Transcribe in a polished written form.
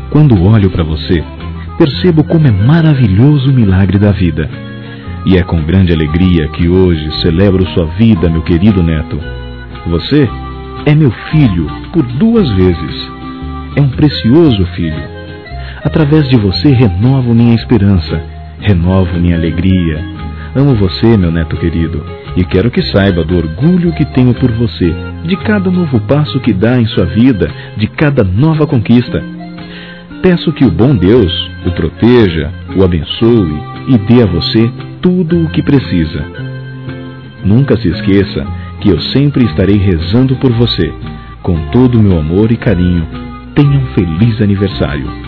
Quando olho para você, percebo como é maravilhoso o milagre da vida. E é com grande alegria que hoje celebro sua vida, meu querido neto. Você é meu filho por 2 vezes. É um precioso filho. Através de você renovo minha esperança, renovo minha alegria. Amo você, meu neto querido, e quero que saiba do orgulho que tenho por você, de cada novo passo que dá em sua vida, de cada nova conquista. Peço que o bom Deus o proteja, o abençoe e dê a você tudo o que precisa. Nunca se esqueça que eu sempre estarei rezando por você. Com todo o meu amor e carinho, tenha um feliz aniversário.